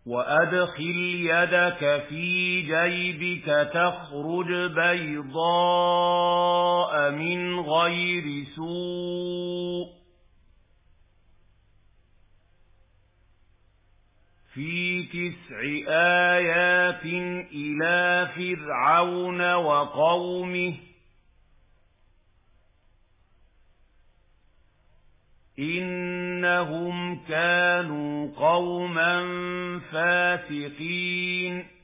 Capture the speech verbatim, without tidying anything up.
وأدخل يدك في جيبك تخرج بيضاء من غير سوء في تسع آيات إلى فرعون وقومه إنهم كانوا قوما فاسقين